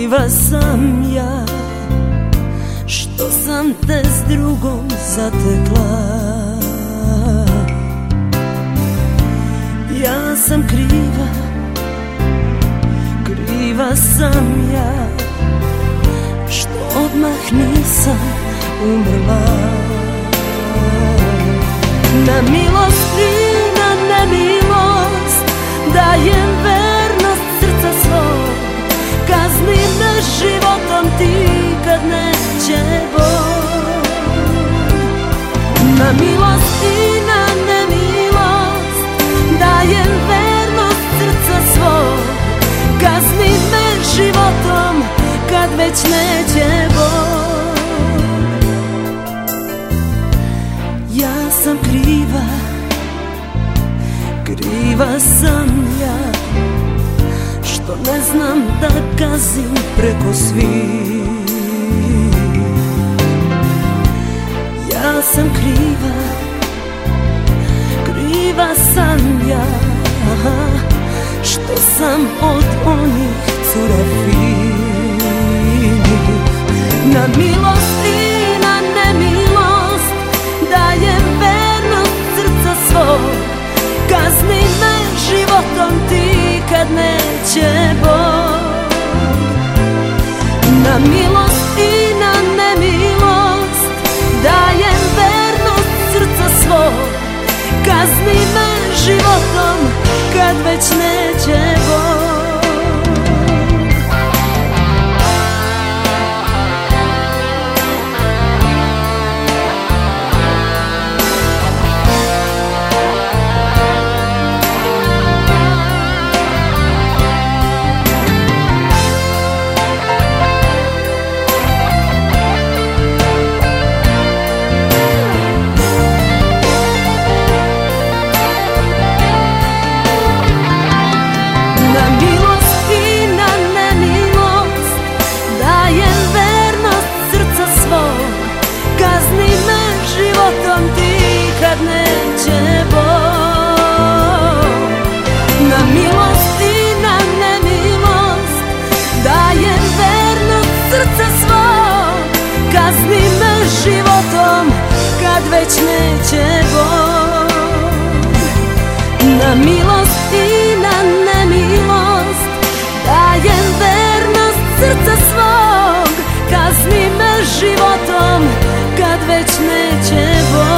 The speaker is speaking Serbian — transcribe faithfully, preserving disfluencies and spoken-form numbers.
kriva sam ja što sam te s drugom zatekla. Ja sam kriva, kriva sam ja što odmah nisam umrla. Na milost i na nemilost dajem vernost srca svog, kazni me životom ti kad neće Bog. Na milost i na nemilost dajem vernost srca svog, kazni me životom kad već neće Bog. Ja sam kriva, kriva sam ja što ne znam da gazim preko svih. Ja sam kriva, kriva sam ja što sam od onih cura finih. Na milost i na nemilost dajem vernost srca svog, kazni me životom ti kad neće Bog. Na milost i na nemilost dajem vernost srca svog, kazni me životom kad već neće Bog. Kad neće Bog. Na milost i na nemilost dajem vernost srca svog, kazni me životom kad već neće Bog. Na milost i na nemilost dajem vernost srca svog, kazni me životom kad već neće Bog.